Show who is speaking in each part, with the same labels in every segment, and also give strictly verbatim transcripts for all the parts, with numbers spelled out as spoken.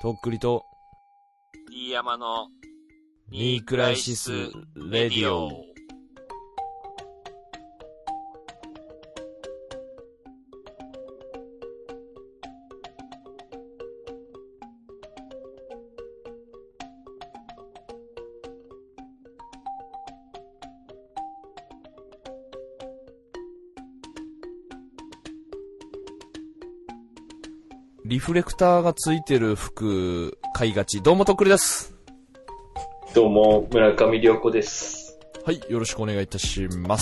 Speaker 1: とっくりと
Speaker 2: D 山の
Speaker 1: ニークライシスレディオ。リフレクターがついてる服買いがち。どうもとっくりです。
Speaker 2: どうも村上涼子です。
Speaker 1: はい、よろしくお願いいたします。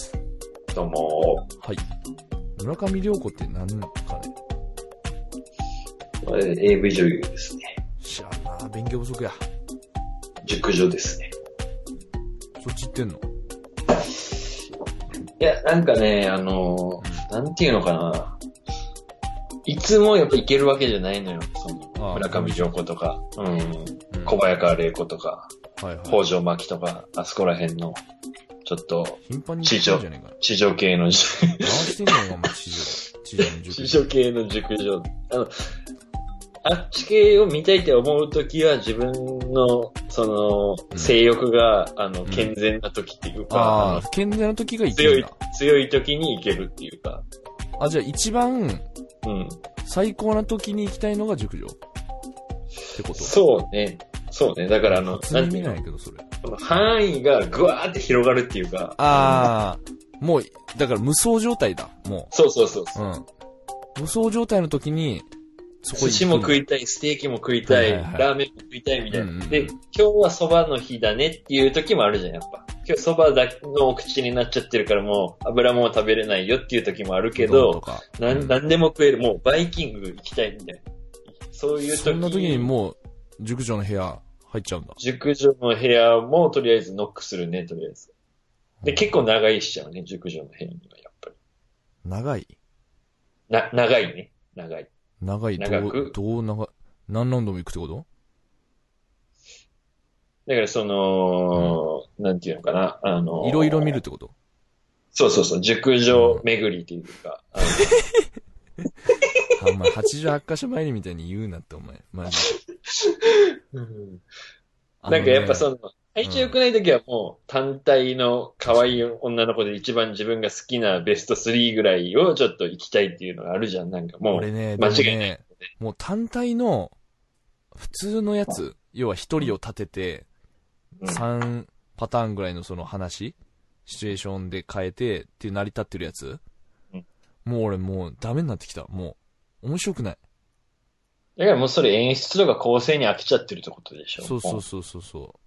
Speaker 2: どうも。
Speaker 1: はい。村上涼子って何かね。
Speaker 2: あれ エーブイ 女優ですね。
Speaker 1: 知らんな、勉強不足や。
Speaker 2: 熟女ですね。
Speaker 1: そっち行ってんの？
Speaker 2: いや、なんかね、あの、うん、なんていうのかな。いつもやっぱいけるわけじゃないのよ。その村上涼子とか、うん、うん、小早川玲子とか、はいはい、北条真希とか、あそこら辺の、ちょっと、地上、地上系の、
Speaker 1: 回してんのよ、お前、地上。地上の熟女。
Speaker 2: 地上系の熟女。あの、あっち系を見たいって思うときは自分の、その、性欲が、うん、あの、健全なときっていうか、うん、
Speaker 1: ああ、健全なときがいけるんだ。
Speaker 2: 強い、強いときにいけるっていうか。
Speaker 1: あ、じゃあ一番、
Speaker 2: うん。
Speaker 1: 最高な時に行きたいのが熟女ってこと？
Speaker 2: そうね。そうね。だからあの、
Speaker 1: 初耳ないけど、それ。
Speaker 2: この範囲がぐわーって広がるっていうか。
Speaker 1: ああ、うん、もう、だから無双状態だ、もう。
Speaker 2: そうそうそうそう。うん。
Speaker 1: 無双状態の時に、
Speaker 2: そこに。寿司も食いたい、ステーキも食いたい、はいはいはい、ラーメンも食いたいみたいな。うんうんうん、で、今日は蕎麦の日だねっていう時もあるじゃん、やっぱ。今日蕎麦だけのお口になっちゃってるからもう油も食べれないよっていう時もあるけど、な、うん、なんでも食える。もうバイキング行きたいみたいな。そういう時
Speaker 1: そんな時にもう熟女の部屋入っちゃうんだ。
Speaker 2: 熟女の部屋もとりあえずノックするね、とりあえず。で、結構長いしちゃうね、熟女の部屋にはやっぱり。
Speaker 1: 長い？
Speaker 2: な、長いね。長い。
Speaker 1: 長い。長くどう、どう長い？何ラウンドも行くってこと？
Speaker 2: だからその、うん、なんていうのかな、あのー、
Speaker 1: いろいろ見るってこと？
Speaker 2: そうそうそう、熟女巡りっていうか。
Speaker 1: うん、あんまはちじゅうはちかしょ参りみたいに言うなってお前、マジで。
Speaker 2: うん、なんかやっぱその、体調良くない時はもう単体の可愛い女の子で一番自分が好きなベストスリーぐらいをちょっと行きたいっていうのがあるじゃん、なんかもう。
Speaker 1: 俺ね、
Speaker 2: 間違いない、
Speaker 1: ね。もう単体の普通のやつ、要は一人を立てて、さんパターンぐらいのその話、シチュエーションで変えてっていう成り立ってるやつ、うん、もう俺もうダメになってきた。もう面白くない。
Speaker 2: だからもうそれ演出とか構成に飽きちゃってるってことでしょ。
Speaker 1: そうそうそうそうそう。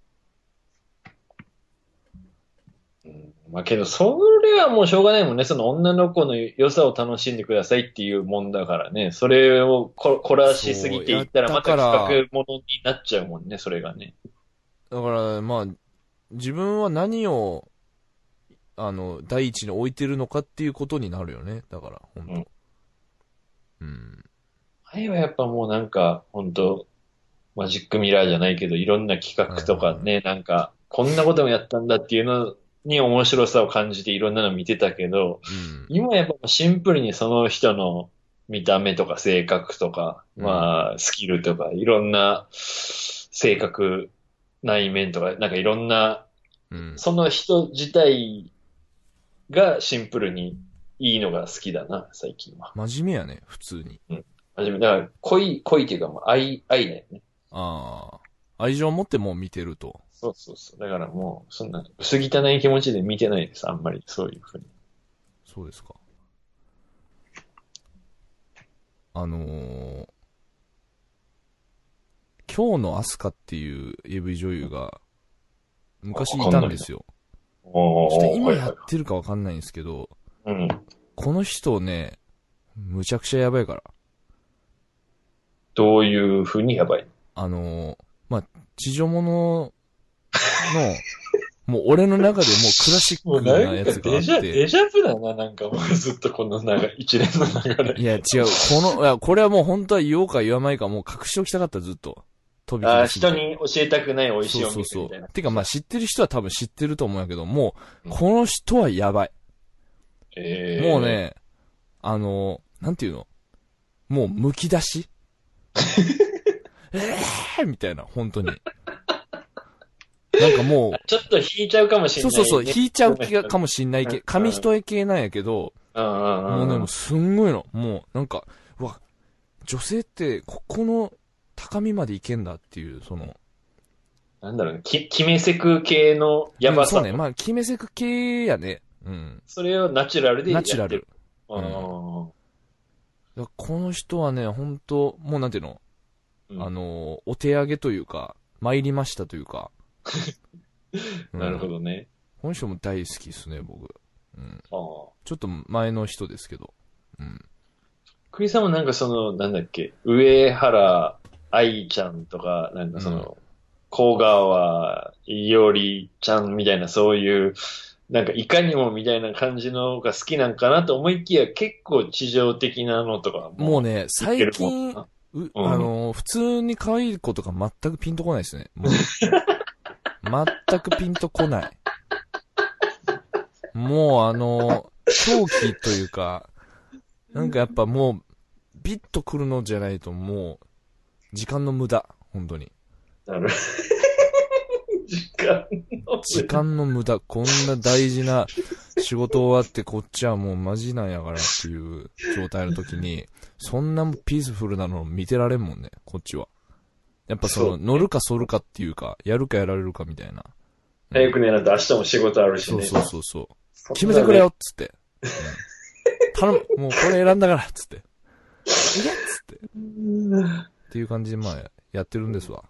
Speaker 2: うん、まあけどそれはもうしょうがないもんね。その女の子の良さを楽しんでくださいっていうもんだからね。それをこ凝らしすぎていったらまた企画ものになっちゃうもんね。それがね。
Speaker 1: だからまあ自分は何をあの第一に置いてるのかっていうことになるよね。だから本当。うん。うん、
Speaker 2: 前はやっぱもうなんか本当マジックミラーじゃないけどいろんな企画とかね、はいはいはい、なんかこんなこともやったんだっていうのに面白さを感じていろんなの見てたけど、うん、今やっぱシンプルにその人の見た目とか性格とか、うん、まあスキルとかいろんな性格内面とか、なんかいろんな、うん、その人自体がシンプルにいいのが好きだな、最近は。
Speaker 1: 真面目やね、普通に。
Speaker 2: うん。真面目。だから恋、恋っていうかもう愛、愛だよね。
Speaker 1: ああ。愛情を持ってもう見てると。
Speaker 2: そうそうそう。だからもう、そんな、薄汚い気持ちで見てないです、あんまり、そういうふうに。
Speaker 1: そうですか。あのー、今日のアスカっていう エーブイ 女優が昔いたんですよ。そして今やってるかわかんないんですけど、
Speaker 2: うん、こ
Speaker 1: の人ね、むちゃくちゃやばいから。
Speaker 2: どういう風にやばい？
Speaker 1: あのー、まあ、地上物の、もう俺の中でもうクラシックなやつがあって。
Speaker 2: デジャ、デジャブだな、なんかもうずっとこの長い、一連の流れ。
Speaker 1: いや違う、この、いや、これはもう本当は言おうか言わないかもう隠しておきたかった、ずっと。
Speaker 2: 飛び込みすぎて。あ、人に教えたくない美味しいお店みたいな。そうそうそう。
Speaker 1: てかまあ知ってる人は多分知ってると思うんやけど、もう、この人はやばい。
Speaker 2: えー、
Speaker 1: もうね、あの、なんていうの？もう剥き出しえーみたいな、本当に。なんかもう、
Speaker 2: ちょっと引いちゃうかもしれない、ね。
Speaker 1: そうそうそう、引いちゃう気がかもしんないけど、紙一重系なんやけど、もうね、もうすんごいの。もう、なんか、うわ、女性ってここの高みまでいけんだっていう、その、
Speaker 2: なんだろうね、き、決めせく系のやばさ、
Speaker 1: うん。そうね、まあ、決めせく系やね。うん。
Speaker 2: それをナチュラルでやってる。
Speaker 1: ナチュラル。
Speaker 2: うん。
Speaker 1: この人はね、本当もうなんていうの、うん、あの、お手上げというか、参りましたというか。
Speaker 2: うん、なるほどね。
Speaker 1: この人も大好きですね、僕。うん。
Speaker 2: ああ。
Speaker 1: ちょっと前の人ですけど。うん。
Speaker 2: クリさんもなんかその、なんだっけ、上原愛ちゃんとか、なんかその、うん、小川いおりちゃんみたいなそういう、なんかいかにもみたいな感じのが好きなんかなと思いきや結構地上的なのとかも。
Speaker 1: もうね、最近、う、うん、あの、普通に可愛い子とか全くピンとこないですね。もう全くピンとこない。もうあの、狂気というか、なんかやっぱもう、ビッと来るのじゃないともう、時間の無駄。本当に。
Speaker 2: なる時間の無駄。
Speaker 1: 時間の無駄。こんな大事な仕事終わってこっちはもうマジなんやからっていう状態の時に、そんなピースフルなの見てられんもんね、こっちは。やっぱその、乗るか反るかっていうか、やるかやられるかみたいな。
Speaker 2: 早く寝ないと明日も仕事あるしね。
Speaker 1: そうそうそうそう。決めてくれよっつって。うん、頼む、もうこれ選んだからっつって。いけっつって。っていう感じでまあやってるんですわ。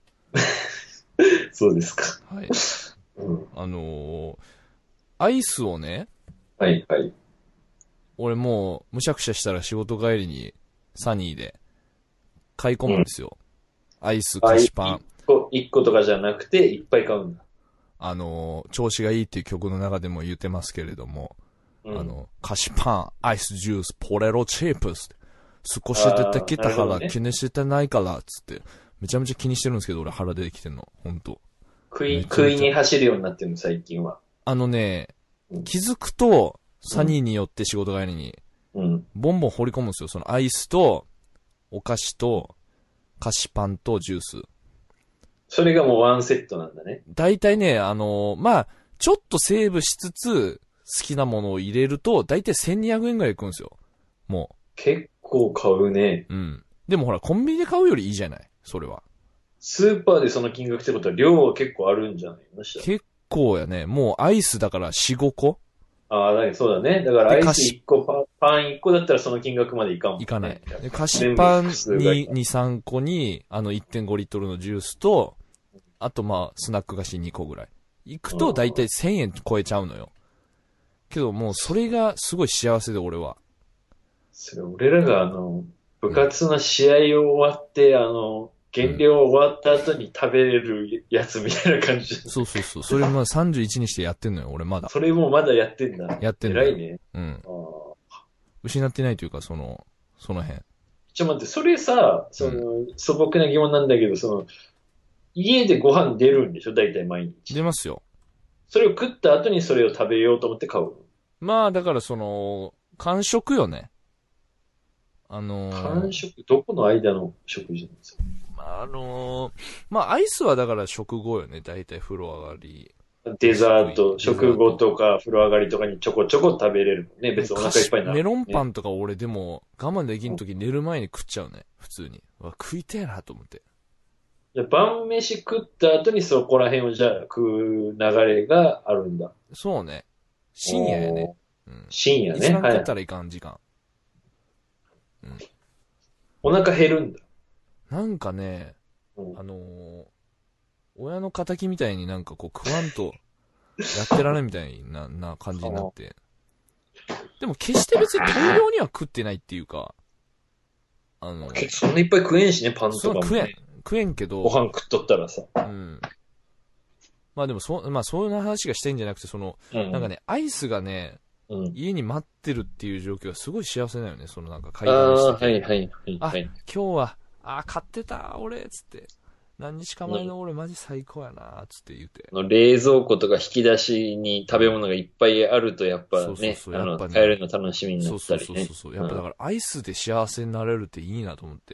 Speaker 2: そうですか。
Speaker 1: はい。うん、あのー、アイスをね。
Speaker 2: はいはい。
Speaker 1: 俺もうむしゃくしゃしたら仕事帰りにサニーで買い込むんですよ。うん、アイス、菓子パン。
Speaker 2: 一個、一個とかじゃなくていっぱい買うんだ。
Speaker 1: あのー、調子がいいっていう曲の中でも言ってますけれども、うん、あの、菓子パン、アイスジュース、ポテトチップス。少し出てきたから気にしてないからっつって、めちゃめちゃ気にしてるんですけど、俺腹出てきてんの、ほんと。
Speaker 2: 食い、食いに走るようになってるの、最近は。
Speaker 1: あのね、うん、気づくと、サニーによって仕事帰りに、うん、ボンボン放り込むんですよ。そのアイスと、お菓子と、菓子パンとジュース。
Speaker 2: それがもうワンセットなんだね。
Speaker 1: 大体ね、あのー、まあ、ちょっとセーブしつつ、好きなものを入れると、大体せんにひゃくえんぐらいいくんですよ。もう。
Speaker 2: 結構買うね。
Speaker 1: うん。でもほら、コンビニで買うよりいいじゃない。それは。
Speaker 2: スーパーでその金額ってことは量は結構あるんじゃないの？
Speaker 1: 結構やね。もうアイスだからよん、ごこ。
Speaker 2: ああ、そうだね。だからアイスいっこ、パ、パンいっこだったらその金額までいかんもんね。
Speaker 1: いかない。で菓子パンにに、さんこに、あの いってんごリットルのジュースと、あとまあ、スナック菓子にこぐらい。いくとだいたいせんえん超えちゃうのよ。けどもうそれがすごい幸せで俺は。
Speaker 2: それ俺らがあの、部活の試合終わって、うん、あの、減量終わった後に食べれるやつみたいな感じ。
Speaker 1: そうそうそう。それまださんじゅういちにしてやってんのよ、俺まだ。
Speaker 2: それもまだやってんだ。
Speaker 1: やってんだ。
Speaker 2: 偉いね。
Speaker 1: うん。失ってないというか、その、その辺。
Speaker 2: ちょ、待って、それさ、その、うん、素朴な疑問なんだけど、その、家でご飯出るんでしょ？大体毎日。
Speaker 1: 出ますよ。
Speaker 2: それを食った後にそれを食べようと思って買う。
Speaker 1: まあ、だからその、間食よね。あのー、
Speaker 2: 間食どこの間の食事なんですか？
Speaker 1: あのー、まあ、アイスはだから食後よね。大体風呂上がり。
Speaker 2: デザート、食後とか風呂上がりとかにちょこちょこ食べれるもんね。別にお腹いっぱいになる、ね。
Speaker 1: メロンパンとか俺でも我慢できんとき寝る前に食っちゃうね。普通に。わ、食いてえなと思って。
Speaker 2: じゃ晩飯食った後にそこら辺をじゃあ食う流れがあるんだ。
Speaker 1: そうね。深夜やね。
Speaker 2: うん、深夜ね。
Speaker 1: 一番食ったらいかん時間。
Speaker 2: うん。お腹減るんだ。
Speaker 1: なんかね、うん、あのー、親の仇みたいになんかこう食わんとやってられんみたいなな感じになって。でも決して別に大量には食ってないっていうか、あのー、
Speaker 2: そんないっぱい食えんしね、パンとかも、ね。
Speaker 1: 食えん。食えんけど。
Speaker 2: ご飯食っとったらさ。
Speaker 1: うん。まあでもそ、まあそういう話がしたいんじゃなくて、その、うん、なんかね、アイスがね、うん、家に待ってるっていう状況がすごい幸せだよね、そのなんか買い物してて。
Speaker 2: ああ、はいはいはい、
Speaker 1: はい。あ、今日は、あ、買ってた、俺、つって。何日か前の俺マジ最高やな、つって言って。
Speaker 2: 冷蔵庫とか引き出しに食べ物がいっぱいあるとやっぱね、そうそうそう、やっぱね、買えるの楽しみになったりね。
Speaker 1: そうそうそうそう。やっぱだからアイスで幸せになれるっていいなと思って。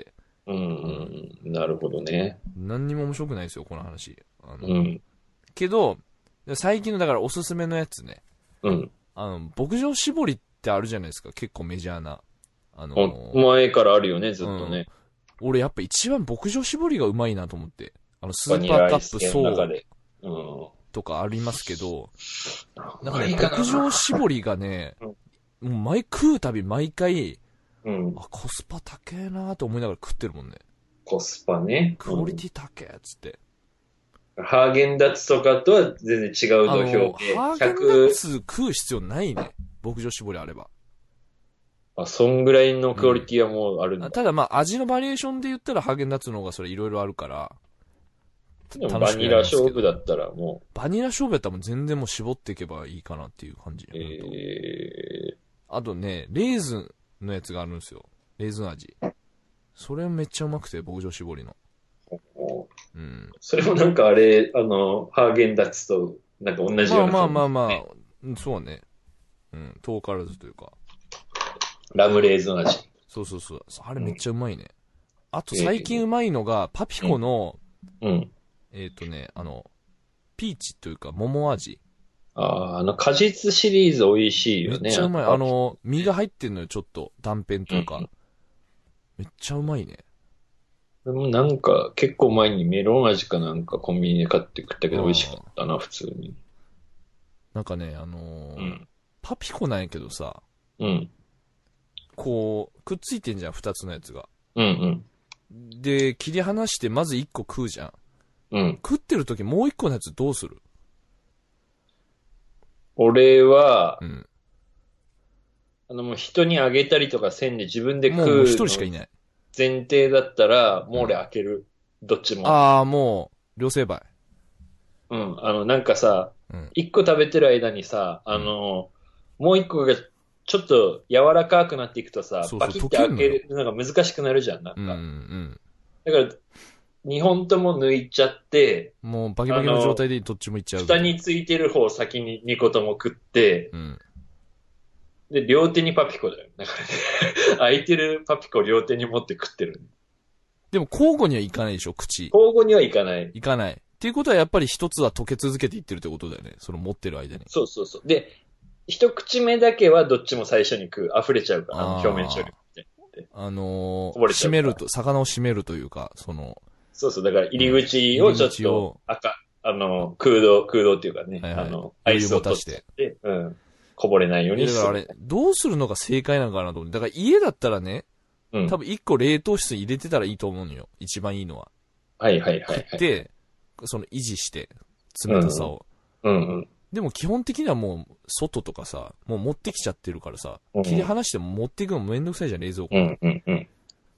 Speaker 2: うん、うん、なるほどね。
Speaker 1: 何にも面白くないですよ、この話。あの、
Speaker 2: うん、
Speaker 1: けど、最近のだからおすすめのやつね。
Speaker 2: うん。
Speaker 1: あの、牧場絞りってあるじゃないですか。結構メジャーな。あ
Speaker 2: お
Speaker 1: の
Speaker 2: 前からあるよね、ず
Speaker 1: ー、うん。
Speaker 2: っとね。
Speaker 1: 俺やっぱ一番牧場絞りがうまいなと思って。あの、ス
Speaker 2: バニラア
Speaker 1: ーパーカッ
Speaker 2: イス系の
Speaker 1: プソー
Speaker 2: 中で。うん。
Speaker 1: とかありますけど、なんかね、
Speaker 2: あれかな。
Speaker 1: 牧場絞りがね、
Speaker 2: うん。
Speaker 1: もう毎食うたび毎回、
Speaker 2: うん。
Speaker 1: あ、コスパ高えなーと思いながら食ってるもんね。
Speaker 2: コスパね。
Speaker 1: クオリ
Speaker 2: うん。
Speaker 1: ティ高えっつって。
Speaker 2: ハーゲンダッツとかとは全然違う土俵
Speaker 1: あの、
Speaker 2: で、
Speaker 1: ハーゲンダッ
Speaker 2: ひゃく、
Speaker 1: ツ食う必要ないね。牧場絞りあれば。
Speaker 2: あ、そんぐらいのクオリ
Speaker 1: うん。
Speaker 2: ティはもうあるんだ。
Speaker 1: ただまあ味のバリエーションで言ったらハーゲンダッツの方がそれいろいろあるから、
Speaker 2: でも
Speaker 1: 楽しくやり
Speaker 2: バニラ
Speaker 1: ますけど。
Speaker 2: 勝負だったらも
Speaker 1: バニラ勝負やったらもう全然もう絞っていけばいいかなっていう感じ。
Speaker 2: う、
Speaker 1: ほんと。
Speaker 2: え
Speaker 1: あとね、レーズンのやつがあるんですよ。レーズン味。それめっちゃうまくて、牧場絞りの。
Speaker 2: ー、も
Speaker 1: うん。
Speaker 2: うそれもなんかあれ、あの、ハーゲンダッツとなんか同じような
Speaker 1: まあまあまあ
Speaker 2: 感じ。
Speaker 1: まあ、うんそうね。うん、遠からずというか。
Speaker 2: ラムレーズン味。
Speaker 1: そうそうそう。あれ
Speaker 2: うん。
Speaker 1: めっちゃうまいね。あと
Speaker 2: え
Speaker 1: 最近うまいのが、パピ
Speaker 2: ー、うん。
Speaker 1: コの、
Speaker 2: うん。
Speaker 1: えっ、とね、あの、ピーチというか桃味。
Speaker 2: ああ、あの、果実シリーズ美味しいよね。
Speaker 1: めっちゃうまい。
Speaker 2: あのパピ
Speaker 1: あの、実が入ってんのよ、ちょっと。断片というか。
Speaker 2: うん。
Speaker 1: めっちゃうまいね。
Speaker 2: でもなんか、結構前にメロン味かなんかコンビニで買って食ったけど美味しか
Speaker 1: うん。
Speaker 2: ったな、普通に。
Speaker 1: なんかね、あのー
Speaker 2: うん。
Speaker 1: パピコなんやけどさ、
Speaker 2: うん。
Speaker 1: こう、くっついてんじゃん、二つのやつが。
Speaker 2: うん。
Speaker 1: で、切り離してまず一個食うじゃん。
Speaker 2: うん。うん。
Speaker 1: 食ってる時もう一個のやつどうする？
Speaker 2: 俺は、
Speaker 1: うん。
Speaker 2: あの、もう人にあげたりとかせんで自分で
Speaker 1: もう、もう一
Speaker 2: 食うの
Speaker 1: 人しかいない。
Speaker 2: 前提だったら、もう俺
Speaker 1: うん。
Speaker 2: 開ける。どっちも。
Speaker 1: ああ、もう、両成敗。
Speaker 2: うん。あの、なんかさ、
Speaker 1: うん。
Speaker 2: 一個食べてる間にさ、あ
Speaker 1: うん。
Speaker 2: の、もう一個がちょっと柔らかくなっていくとさ、
Speaker 1: そうそう、溶
Speaker 2: バキって開
Speaker 1: けんのよ。
Speaker 2: けるのが難しくなるじゃん、なん
Speaker 1: うん、う
Speaker 2: か。
Speaker 1: ん。
Speaker 2: だから、二本とも抜いちゃって、
Speaker 1: もう、バキバキの状
Speaker 2: あの、
Speaker 1: 態でどっちもいっちゃうみたいな。
Speaker 2: 蓋についてる方を先に二個とも食って、
Speaker 1: うん。
Speaker 2: で、両手にパピコだよ。だからね、空いてるパピコ両手に持って食ってる。
Speaker 1: でも、交互にはいかないでしょ、口。
Speaker 2: 交互にはいかない。
Speaker 1: いかない。っていうことはやっぱり一つは溶け続けていってるってことだよね。その持ってる間に。
Speaker 2: そうそうそう。で、一口目だけはどっちも最初に食う。溢れちゃうから、あの表面処理
Speaker 1: あ
Speaker 2: って。
Speaker 1: あ。あの
Speaker 2: こぼ
Speaker 1: ー、
Speaker 2: れちゃうから。
Speaker 1: 締めると、魚を締めるというか、その、
Speaker 2: そうそう。だから入り
Speaker 1: うん。
Speaker 2: 口を
Speaker 1: 入り
Speaker 2: ちょっと
Speaker 1: 口を、
Speaker 2: 赤、あの、空洞、空洞っていうかね、
Speaker 1: はいはい。
Speaker 2: あの、ア
Speaker 1: 余裕
Speaker 2: イスを取っ
Speaker 1: 持たして。
Speaker 2: ちゃって、うん。こぼれないよう
Speaker 1: いや、
Speaker 2: にする。
Speaker 1: だからあれ、どうするのが正解なのかなと思って。だから家だったらね、
Speaker 2: うん。
Speaker 1: 多分一個冷凍室に入れてたらいいと思うのよ。一番いいのは。
Speaker 2: はいはいはいはい。
Speaker 1: 食って、その維持して、
Speaker 2: うん。
Speaker 1: 冷たさを。
Speaker 2: うんうん。
Speaker 1: でも基本的にはもう、外とかさ、もう持ってきちゃってるからさ、
Speaker 2: うん。
Speaker 1: 切り離しても持っていくのめんどくさいじゃん、冷蔵庫に。
Speaker 2: うんうんうん。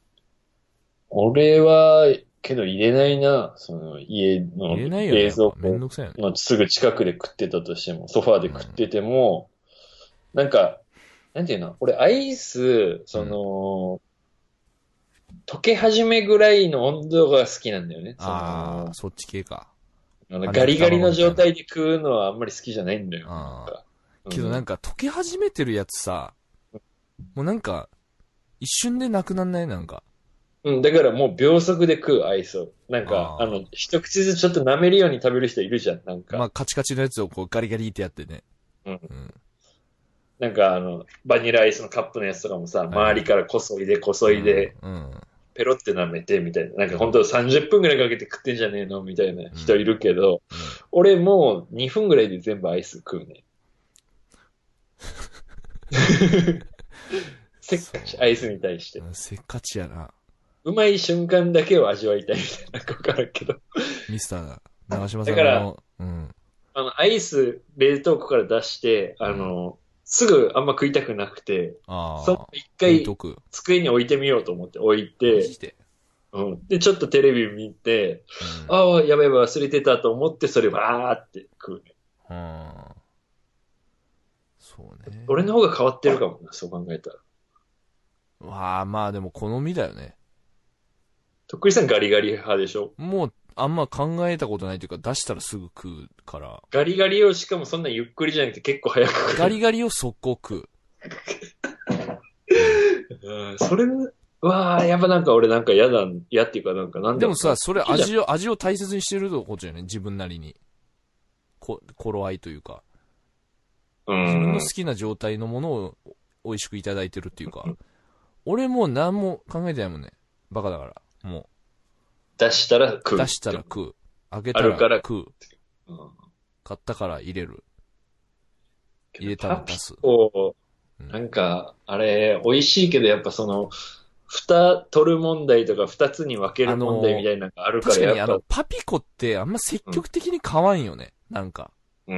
Speaker 2: 俺は、けど入れないな。その家の
Speaker 1: 入れないよね、
Speaker 2: 冷
Speaker 1: やっぱ。めん
Speaker 2: 蔵庫
Speaker 1: どくさいよね。
Speaker 2: のすぐ近くで食ってたとしても、ソファーで食ってても、なんか、なんていうの俺アイス、そ
Speaker 1: うん。
Speaker 2: の、溶け始めぐらいの温度が好きなんだよね。そ
Speaker 1: あー、
Speaker 2: の、
Speaker 1: そっち系か。
Speaker 2: あのガ
Speaker 1: 半熟
Speaker 2: リガリの
Speaker 1: 卵みたいな。
Speaker 2: 状態で食うのはあんまり好きじゃないんだよ。なん
Speaker 1: あ
Speaker 2: か。
Speaker 1: ー。けどなん
Speaker 2: うん。
Speaker 1: か溶け始めてるやつさ、もうなんか、一瞬でなくなんないなんか。
Speaker 2: うん、だからもう秒速で食うアイスを。なんか、あの、
Speaker 1: あー。
Speaker 2: 一口ずつちょっと舐めるように食べる人いるじゃん。なんか。
Speaker 1: まあ、カチカチのやつをこうガリガリってやってね。
Speaker 2: うん。
Speaker 1: うん。
Speaker 2: なんかあの、バニラアイスのカップのやつとかもさ、
Speaker 1: はいはい。
Speaker 2: 周りからこそいでこそ
Speaker 1: うん、
Speaker 2: いで、
Speaker 1: うん、
Speaker 2: ペロって舐めてみたいな。なんか
Speaker 1: うん、
Speaker 2: 本当さんじゅっぷんぐらいかけて食ってんじゃねえのみたいな
Speaker 1: うん、
Speaker 2: 人いるけど、
Speaker 1: うん。
Speaker 2: 俺もうにふんぐらいで全部アイス食うね。せっかち、アイス
Speaker 1: そうね。
Speaker 2: に対して。
Speaker 1: うんせっかちやな。
Speaker 2: うまい瞬間だけを味わいたいみたいな。なんかわからんけど。
Speaker 1: ミスター長嶋
Speaker 2: だから、
Speaker 1: さんの、うん。
Speaker 2: あの、アイス冷凍庫から出して、あ
Speaker 1: うん。
Speaker 2: の、すぐあんま食いたくなくて、その
Speaker 1: ああ、
Speaker 2: 一回
Speaker 1: 置いとく。
Speaker 2: 机に置いてみようと思って置いて、
Speaker 1: マジで。
Speaker 2: うん。で、ちょっとテレビ見て、
Speaker 1: うん。
Speaker 2: ああ、やばいやばい忘れてたと思って、それバーって食うね。
Speaker 1: うん。そうね。
Speaker 2: 俺の方が変わってるかもな、そう考えたら。
Speaker 1: わあ、まあでも好みだよね。
Speaker 2: とっくりさんガリガリ派でしょ？
Speaker 1: もう、あんま考えたことないというか、出したらすぐ食うから。
Speaker 2: ガリガリをしかもそんなゆっくりじゃなくて結構早く食う。
Speaker 1: ガリガリを速攻食う。うん。
Speaker 2: うん、それ、 うわー、やっぱなんか俺なんか嫌だ、嫌っていうかなんかなんだろうな。
Speaker 1: でもさ、それ
Speaker 2: 好きじゃん
Speaker 1: 味を、味を大切にしてることじゃね自分なりに。こ、頃合いというか。
Speaker 2: う
Speaker 1: 自分の好
Speaker 2: ん。
Speaker 1: きな状態のものを美味しくいただいてるっていうか。俺もう何も考えてないもんね。バカだから。も
Speaker 2: 出したら食
Speaker 1: う、
Speaker 2: う。
Speaker 1: 出したら食う。開けたら
Speaker 2: あるから、
Speaker 1: 食う。
Speaker 2: うん、
Speaker 1: 買ったから入れる。入れた
Speaker 2: パピ
Speaker 1: ら出す。
Speaker 2: コ、
Speaker 1: うん。
Speaker 2: なんか、あれ、美味しいけどやっぱその、蓋取る問題とか二つに分け
Speaker 1: あ
Speaker 2: る問題み
Speaker 1: の
Speaker 2: たいなのがある
Speaker 1: ー、
Speaker 2: から、
Speaker 1: 確かにあの、
Speaker 2: やっぱ、
Speaker 1: パピコってあんま積
Speaker 2: うん。
Speaker 1: 極的に買わんよね。なんか。
Speaker 2: うん。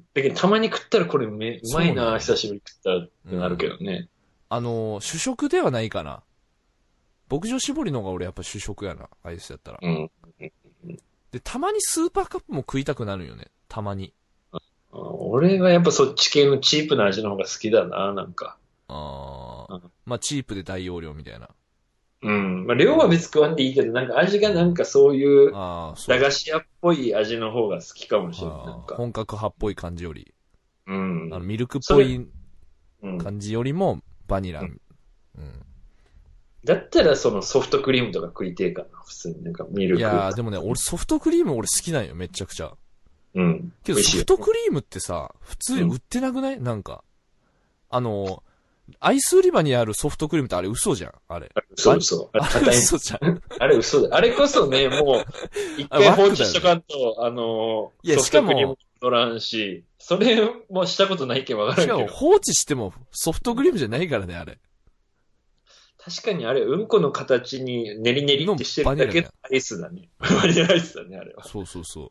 Speaker 2: だけどたまに食ったらこれめ、うまいな、
Speaker 1: そうなんよね。
Speaker 2: 久しぶりに食ったらっ
Speaker 1: うん。
Speaker 2: てなるけどね。
Speaker 1: あのー、主食ではないかな。牧場絞りの方が俺やっぱ主食やな。アイスやったら。
Speaker 2: うん。
Speaker 1: で、たまにスーパーカップも食いたくなるよね。たまに。
Speaker 2: 俺はやっぱそっち系のチープな味の方が好きだな、なんか。
Speaker 1: あー。
Speaker 2: うん。
Speaker 1: まあ、チープで大容量みたいな。
Speaker 2: うん。まあ、量は別に食わんでいいけど、なんか味がなんかそういう
Speaker 1: ああ、そう。
Speaker 2: 駄菓子屋っぽい味の方が好きかもしれない。なん
Speaker 1: あー
Speaker 2: か。
Speaker 1: 本格派っぽい感じより。
Speaker 2: う
Speaker 1: あの、
Speaker 2: ん。
Speaker 1: ミルクっ
Speaker 2: それ、
Speaker 1: ぽい
Speaker 2: うん。
Speaker 1: 感じよりも、バニラ。
Speaker 2: うん。
Speaker 1: うん。
Speaker 2: だったらそのソフトクリームとか食いてえかな、普通になんかミルク。
Speaker 1: いやー、でもね、俺ソフトクリーム俺好きなんよ、めちゃくちゃ。
Speaker 2: うん。
Speaker 1: けど
Speaker 2: 美味しいよ。
Speaker 1: ソフトクリームってさ、普通に
Speaker 2: うん。
Speaker 1: 売ってなくないなんか。あの、アイス売り場にあるソフトクリームってあれ嘘じゃんあれ。バニ、
Speaker 2: 嘘嘘。あれ
Speaker 1: あれ
Speaker 2: 硬い。
Speaker 1: 嘘じゃん。
Speaker 2: あれ嘘だ。あれこそね、もう、一
Speaker 1: あれワッ
Speaker 2: 回放置しと
Speaker 1: クだよね。
Speaker 2: かんと、あの
Speaker 1: いや、
Speaker 2: ーソフトクリーム
Speaker 1: しかも、
Speaker 2: 取らんし、それもしたことないけんわか
Speaker 1: しかも
Speaker 2: らんけど。
Speaker 1: 放置してもソフトクリームじゃないからね、あれ。
Speaker 2: 確かにあれ、うんこの形にネリネリって
Speaker 1: の
Speaker 2: してるだけの
Speaker 1: バニラじゃん。
Speaker 2: アイスだね。バニラアイスだね、あれは。
Speaker 1: そうそうそう。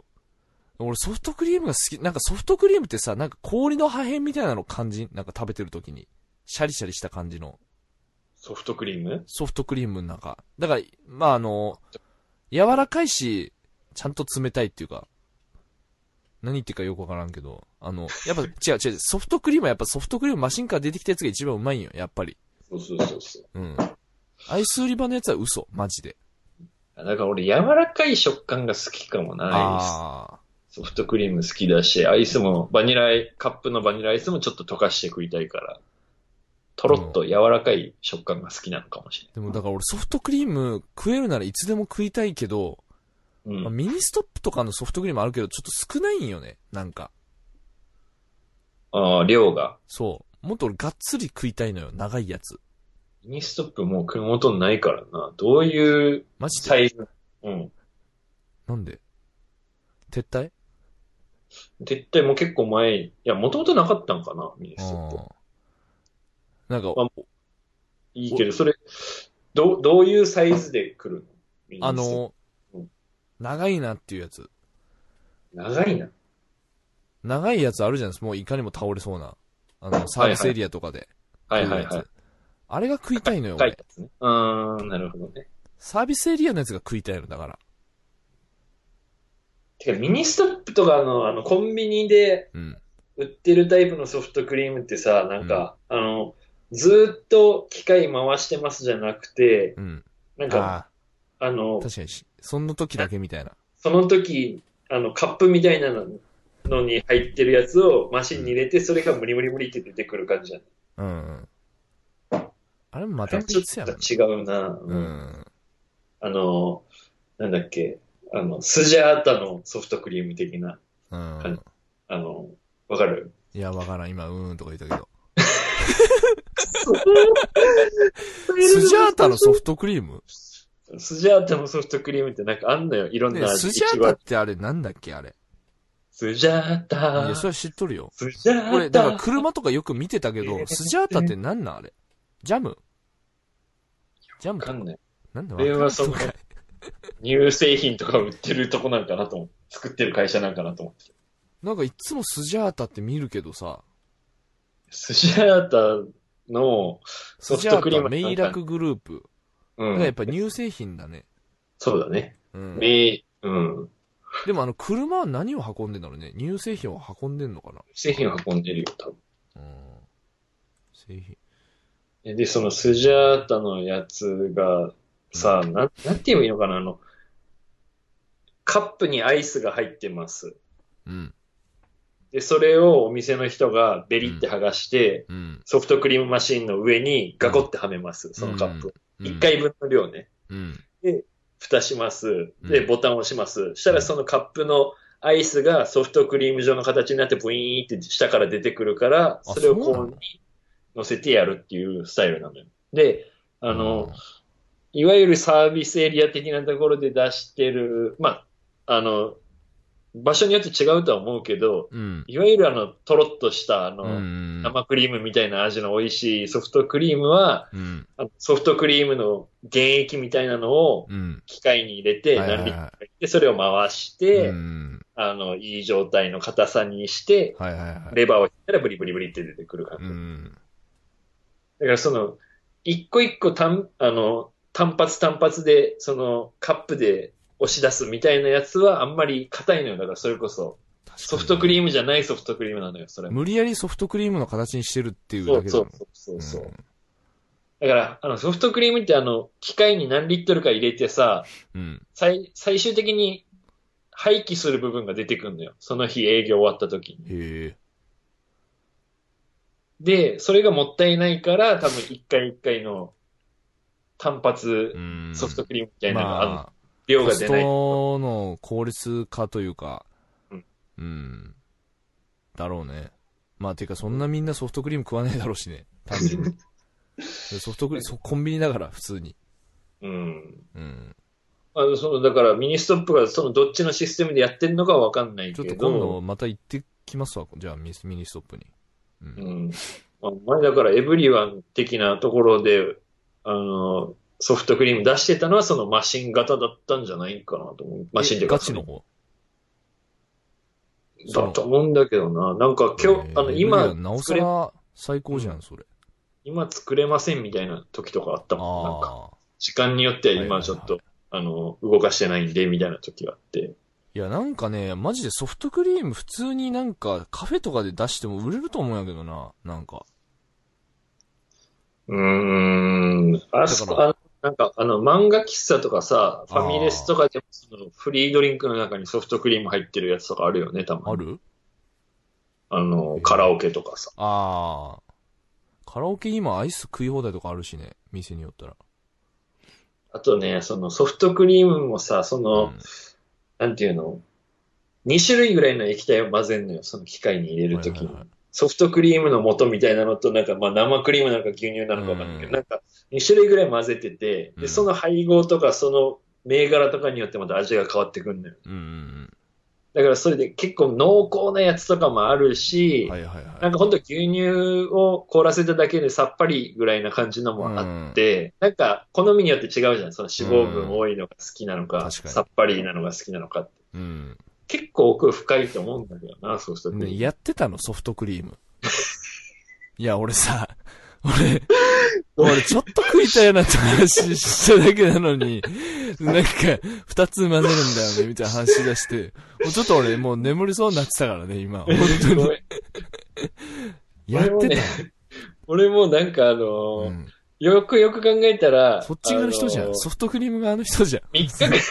Speaker 1: 俺ソフトクリームが好き。なんかソフトクリームってさ、なんか氷の破片みたいなの感じなんか食べてる時に。シャリシャリした感じの
Speaker 2: ソフトクリーム
Speaker 1: ソフトクリームの中。だから、まああの、柔らかいし、ちゃんと冷たいっていうか、何言ってるかよくわからんけど、あの、やっぱ違う違う、ソフトクリームはやっぱソフトクリームマシンから出てきたやつが一番うまいんよ、やっぱり。
Speaker 2: そうそうそうそう。
Speaker 1: うん。アイス売り場のやつは嘘、マジで。
Speaker 2: だから俺、柔らかい食感が好きかもな、アイス。
Speaker 1: あ
Speaker 2: ソフトクリーム好きだし、アイスもバニラアイ、カップのバニラアイスもちょっと溶かして食いたいから、と
Speaker 1: ー。で
Speaker 2: ろっ
Speaker 1: も、
Speaker 2: と柔らかい食感が好きなのかもし
Speaker 1: でもだから俺ソフトクリーム食えるならいつでも食いたいけど、
Speaker 2: れない。う
Speaker 1: まあ、
Speaker 2: ん。
Speaker 1: ミニストップとかのソフトクリームあるけど、ちょっと少ないんよね、なんか。
Speaker 2: ああ、量が。
Speaker 1: そう。もっと俺がっつり食いたいのよ、長いやつ。
Speaker 2: ミニストップもう熊本にないからな。どういう
Speaker 1: マジで
Speaker 2: サイズ？うん。
Speaker 1: なんで撤退
Speaker 2: 絶対もう結構前、いや、もともとなかったんかな、ミニ
Speaker 1: あ
Speaker 2: ストップ。
Speaker 1: あ。なんか、
Speaker 2: まあ、いい
Speaker 1: お、
Speaker 2: けど、それ、どう、どういうサイズで来るのミニストッ
Speaker 1: あの、
Speaker 2: プ。うん。
Speaker 1: 長いなっていうやつ。
Speaker 2: 長いな。
Speaker 1: 長いやつあるじゃないですか。もういかにも倒れそうな。あの、サービスエ
Speaker 2: はいはい。
Speaker 1: リアとかで
Speaker 2: はいはいはい。
Speaker 1: 食うやつ。あれが食いたいのよ、俺。
Speaker 2: 高いやつね。うーん、なるほどね。
Speaker 1: サービスエリアのやつが食いたいの、だから。
Speaker 2: てか、ミニストップとかの、あの、コンビニで
Speaker 1: うん。
Speaker 2: 売ってるタイプのソフトクリームってさ、な
Speaker 1: うん。
Speaker 2: んか、あの、ずーっと機械回してますじゃなくて、
Speaker 1: うん。
Speaker 2: なんか、
Speaker 1: あ
Speaker 2: あ
Speaker 1: あ、
Speaker 2: の、
Speaker 1: 確かにし、その時だけみたいな。
Speaker 2: その時、あの、カップみたいなののに入ってるやつをマシンに
Speaker 1: うん。
Speaker 2: 入れて、それがムリムリムリって出てくる感じじゃん。
Speaker 1: うん。あれもまた
Speaker 2: あれちょっ
Speaker 1: 別やもんな。
Speaker 2: と違うな。
Speaker 1: う
Speaker 2: うん。
Speaker 1: ん。
Speaker 2: あの、なんだっけ、あの、スジャータのソフトクリーム的な
Speaker 1: う
Speaker 2: 感じ。
Speaker 1: ん。
Speaker 2: あの、わかる？
Speaker 1: いや、わからん。今、うーんとか言ったけど。スジャータのソフトクリーム
Speaker 2: スジャータのソフトクリームってなんかあんのよ。いろん
Speaker 1: ね、
Speaker 2: な味。
Speaker 1: スジャータってあれなんだっけあれ。
Speaker 2: スジャー
Speaker 1: いや、それ
Speaker 2: タ、
Speaker 1: は知っとるよ。
Speaker 2: スジャー
Speaker 1: 俺、だから
Speaker 2: タ。
Speaker 1: 車とかよく見てたけど、スジャータってなんなんあれ。ジャムジャムとか
Speaker 2: わかんない。
Speaker 1: なんで
Speaker 2: こ
Speaker 1: わかんない
Speaker 2: れはその
Speaker 1: のかい。
Speaker 2: 乳製品とか売ってるとこなんかなと思って、作ってる会社なんかなと思って。
Speaker 1: なんかいつもスジャータって見るけどさ、
Speaker 2: スジャータのソフ
Speaker 1: スジャータ、
Speaker 2: トクリームなんか、
Speaker 1: メイラクグループ。だからやっ
Speaker 2: うん。
Speaker 1: ぱ乳製品だね。
Speaker 2: そうだね。
Speaker 1: うん。
Speaker 2: め、うん。
Speaker 1: でもあの車は何を運んでんだろうね。乳製品を運んでんのかな。
Speaker 2: 製品を運んでるよ、多分。
Speaker 1: うん。製品。
Speaker 2: で、そのスジャータのやつが、
Speaker 1: うん。
Speaker 2: さ、なん、なんて言えばいいのかな、あの、カップにアイスが入ってます。
Speaker 1: うん。
Speaker 2: で、それをお店の人がベ
Speaker 1: うん。
Speaker 2: リって剥がして、
Speaker 1: うん。
Speaker 2: ソフトクリームマシンの上にガコってはめます、
Speaker 1: うん。
Speaker 2: そのカップ。
Speaker 1: うん
Speaker 2: いっかいぶんの量ね。
Speaker 1: うん。
Speaker 2: で、蓋します。で、
Speaker 1: うん
Speaker 2: ボタンを押します。したらそのカップのアイスがソフトクリーム状の形になってブイーンって下から出てくるから、それをコーンに乗せてやるっていうスタイルなのよ。で、あの、いわゆるサービスエリア的なところで出してる、まあ、あの、場所によって違うとは思うけど、
Speaker 1: うん。
Speaker 2: いわゆるあの、とろっとしたあ
Speaker 1: うん。う
Speaker 2: の、
Speaker 1: ん。
Speaker 2: 生クリームみたいな味の美味しいソフトクリームは、
Speaker 1: うん。
Speaker 2: あのソフトクリームの原液みたいなのを
Speaker 1: うん。
Speaker 2: 機械に入れて、
Speaker 1: はいはいはい
Speaker 2: 何リットルか入れて、それを回し
Speaker 1: う
Speaker 2: て、
Speaker 1: ん。
Speaker 2: あの、いい状態の硬さにして、
Speaker 1: はいはいはい。
Speaker 2: レバーを引いたらブリブリブリって出てくる感
Speaker 1: う
Speaker 2: じ。
Speaker 1: ん。
Speaker 2: だからその、一個一個単、あの、単発単発で、その、カップで押し出すみたいなやつはあんまり硬いのよ。だからそれこそ、ソフトクリームじゃないソフトクリームなのよ、それも。
Speaker 1: 無理やりソフトクリームの形にしてるっていう
Speaker 2: そう
Speaker 1: だけだろ。
Speaker 2: そうそうそうそう。だから、あの、ソフトクリームってあの、機械に何リットルか入れてさ、
Speaker 1: うん。
Speaker 2: 最、最終的に廃棄する部分が出てくるのよ。その日営業終わった時に。
Speaker 1: へえ。
Speaker 2: で、それがもったいないから、多分一回一回の単発
Speaker 1: うん。
Speaker 2: ソフトクリームみたいなのがある、
Speaker 1: まあ、
Speaker 2: 量が出ない。
Speaker 1: コストの効率化というか、
Speaker 2: うん。
Speaker 1: うん。だろうね。まあ、てかそんなみんなソフトクリーム食わねえだろうしね。単純に。ソフトクリーム、コンビニだから、普通に。
Speaker 2: うん。
Speaker 1: うん。
Speaker 2: あの、その、だからミニストップがそのどっちのシステムでやってるのかはわかんない
Speaker 1: ちょっ
Speaker 2: け
Speaker 1: と今度
Speaker 2: ど、
Speaker 1: また行ってきますわ。じゃあミスミニストップに。う。
Speaker 2: うんん。まあ前だからエブリワン的なところで、あの、ソフトクリーム出してたのはそのマシン型だったんじゃないかなと思う。マシン
Speaker 1: え
Speaker 2: でか
Speaker 1: ガチの方
Speaker 2: だと思うんだけどな。なんか今日、あの、
Speaker 1: えーいや
Speaker 2: 今
Speaker 1: なおさ
Speaker 2: 作れ、
Speaker 1: ら最高じゃん、それ。
Speaker 2: 今作れませんみたいな時とかあったもん。なんか、
Speaker 1: ああ。
Speaker 2: 時間によっては
Speaker 1: はいはいはい
Speaker 2: 今ちょっと、あの、動かしてないんで、みたいな時があって。
Speaker 1: いや、なんかね、マジでソフトクリーム普通になんかカフェとかで出しても売れると思うんやけどな。なんか。
Speaker 2: うーん。あそこ、あなんか、あの、漫画喫茶とかさ、ファミレスとかでもそのフリードリンクの中にソフトクリーム入ってるやつとかあるよね、たまに。
Speaker 1: ある
Speaker 2: あの、カラオケとかさ。
Speaker 1: ああ。カラオケ今アイス食い放題とかあるしね。店によったら。
Speaker 2: あとね、そのソフトクリームもさ、その、
Speaker 1: うん
Speaker 2: なんていうの、に種類ぐらいの液体を混ぜるのよ、その機械に入れるときに。
Speaker 1: はいはいはい
Speaker 2: ソフトクリームの素みたいなのと、なんか、まあ、生クリームなのか牛乳なのかわかんないけど、
Speaker 1: うん
Speaker 2: なんか、に種類ぐらい混ぜてて、で、
Speaker 1: うん
Speaker 2: その配合とか、その銘柄とかによってまた味が変わってくるのよ。
Speaker 1: うんうん
Speaker 2: だからそれで結構濃厚なやつとかもある
Speaker 1: う
Speaker 2: し、
Speaker 1: ん。はいはいはい。
Speaker 2: なんかほんと牛乳を凍らせただけでさっぱりぐらいな感じのもあって、なんか好みによって違うじゃん。その脂肪分多いのが好きなのか、
Speaker 1: 確かに
Speaker 2: さっぱりなのが好きなのかって。
Speaker 1: うん。
Speaker 2: 結構奥深いと思うんだけどな、ソフトクリーム。
Speaker 1: ね、やってたのソフトクリーム。いや、俺さ、俺、俺ちょっと食いたいなって話しただけなのに、なんか、二つ混ぜるんだよね、みたいな話し出して、もうちょっと俺もう眠りそうになってたからね、今。本当に。
Speaker 2: ごめん
Speaker 1: やってた、
Speaker 2: ね、俺もなんかあのー
Speaker 1: うん、
Speaker 2: よくよく考えたら、
Speaker 1: そっち側の人じゃん。
Speaker 2: あのー
Speaker 1: ソフトクリーム側の人じゃん。
Speaker 2: みっかぐらい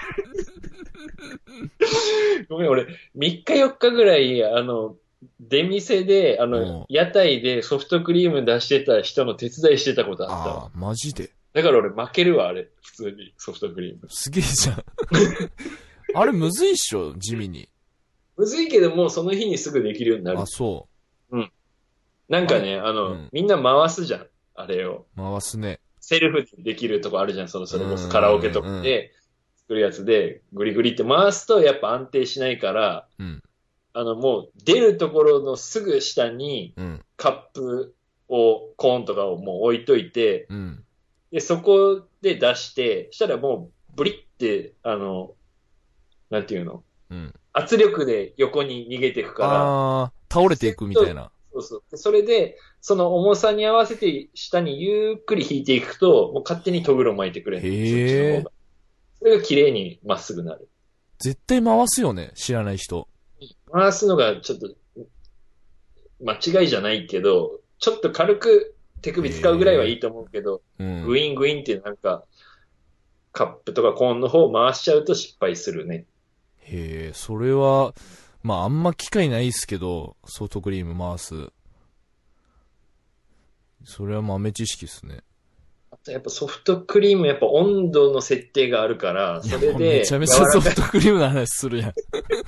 Speaker 2: ごめん、俺、みっかよっかぐらい、あの、出店で、あ
Speaker 1: うん
Speaker 2: の、屋台でソフトクリーム出してた人の手伝いしてたことあったわ。
Speaker 1: ああ、マジで。
Speaker 2: だから俺負けるわ、あれ。普通に、ソフトクリーム。
Speaker 1: すげえじゃん。あれむずいっしょ、地味に。
Speaker 2: むずいけどもうその日にすぐできるようになる
Speaker 1: あ、。そ
Speaker 2: なんかね、あの、
Speaker 1: うん
Speaker 2: みんな回すじゃん。あれを。
Speaker 1: う。回すね。
Speaker 2: セルフでできるとこあるじゃん。その、それこ
Speaker 1: うん
Speaker 2: そカラオケとかで作るやつで、グリグリって回すとやっぱ安定しないから、
Speaker 1: うん。
Speaker 2: あの、もう出るところのすぐ下に
Speaker 1: うん。
Speaker 2: カップを、コーンとかをもう置いといて、
Speaker 1: うん。
Speaker 2: で、そこで出して、したらもうブリって、あの、なんていうの
Speaker 1: うん。
Speaker 2: 圧力で横に逃げていくから、
Speaker 1: ああ、倒れていくみたいな。
Speaker 2: そうそう。でそれで、その重さに合わせて下にゆっくり引いていくと、もう勝手にトグロ巻いてくれる。
Speaker 1: へー
Speaker 2: そっちの方が。それが綺麗にまっすぐなる。
Speaker 1: 絶対回すよね、知らない人。
Speaker 2: 回すのがちょっと、間違いじゃないけど、ちょっと軽く手首使うぐらいはいいと思うけど、
Speaker 1: うん。
Speaker 2: グイーングイーンってなんか、カップとかコーンの方を回しちゃうと失敗するね。
Speaker 1: へえ、それは、まああんま機会ないっすけど、ソフトクリーム回す。それは豆知識っすね。
Speaker 2: あやっぱソフトクリームやっぱ温度の設定があるから、それで。
Speaker 1: めちゃめちゃソフトクリームの話するやん。